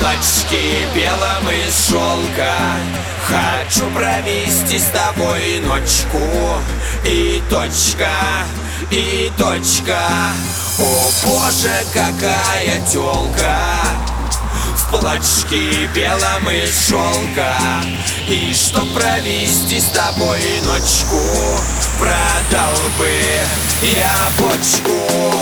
платьишке белом из шелка. Хочу провести с тобой ночку. И точка, и точка. О боже, какая тёлка в платьишке белом из шелка. И чтоб провести с тобой ночку, продал бы я бочку.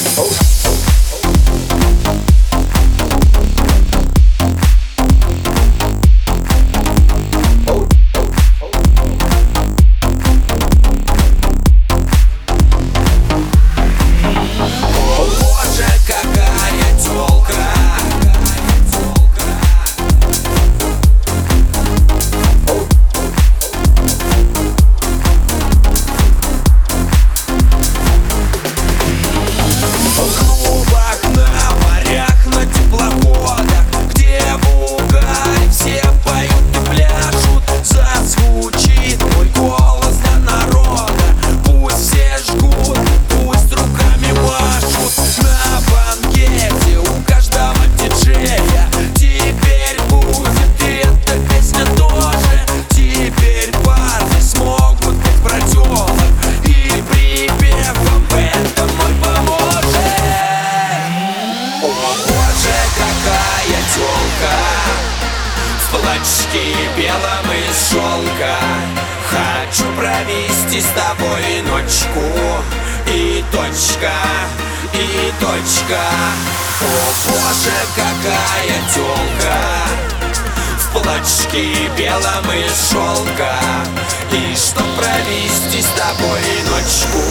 В платьишке белом из шелка. Хочу провести с тобой ночку. И точка, и точка. О боже, какая тёлка в платьишке белом из шелка. И чтоб провести с тобой ночку,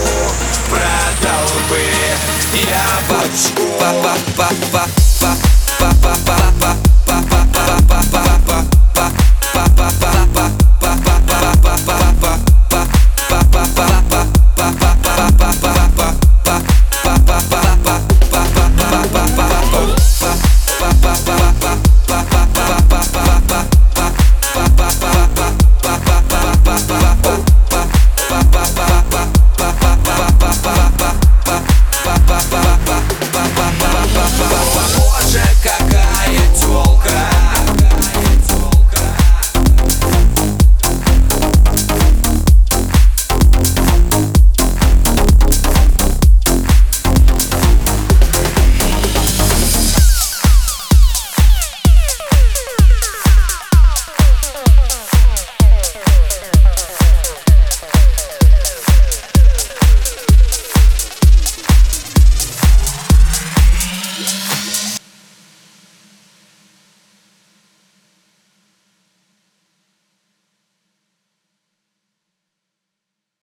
продал бы я бочку.